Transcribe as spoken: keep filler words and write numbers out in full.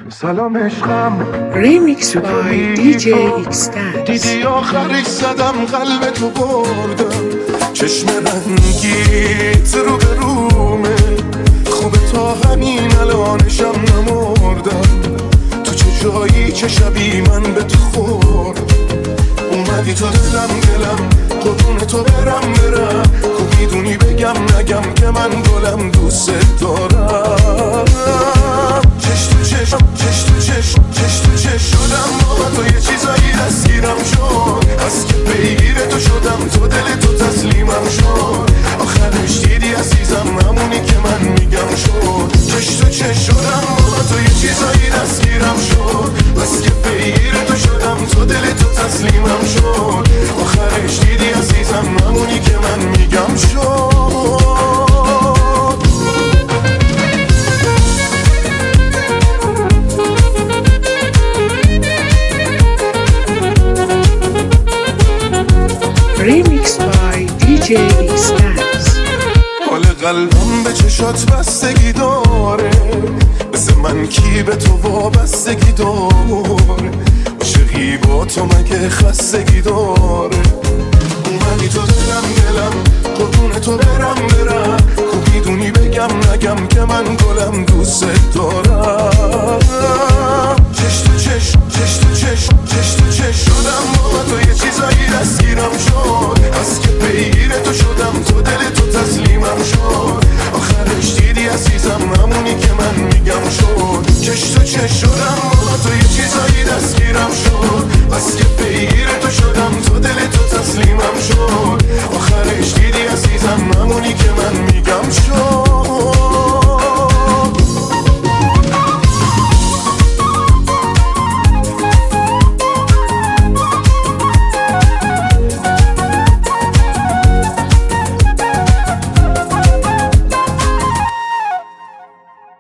سلام عشقم Remix by دی جی Xtaz. دیدی آخرش زدم قلب تو بردم، چشم رنگیت رو به رومه، خوبه تا همین الانشم نمردم. تو چه جایی چه شبی من به تو خورد، اومدی تو دلم دلم قربون تو برم برم. خب میدونی بگم نگم که من گلم دوست دارم. چش تو چش چش تو چش چش تو چش شدم با تو یه چیزایی دستگیرم شد، از که پیگیر تو شدم تو دل تو تسلیمم شد. آخرش دیدی عزیزم همونی که من میگم شد. چش تو چش شدم با تو یه چیزایی دستگیرم شد، از که پیگیر تو شدم تو دل تو تسلیمم شد. آخرش دیدی عزیزم همونی که من میگم شد. Remix by دی جی Xtaz. حال قلبم به چشات بستگی داره، مثل من کی به تو وابستگی داره. عاشقی با تو مگه خستگی داره. اومدی تو دلم دلم قربون تو برم برم. خب میدونی بگم نگم که من گلم دوست دارم. چش تو چش چش تو چش چش تو چش شدم با تو یه چیزایی دستگیرم شد، از که پیگیر تو شدم تو دل تو تسلیمم شد. آخرش دیدی عزیزم همونی که من میگم شد. چش تو چش شدم با تو یه چیزایی دستگیرم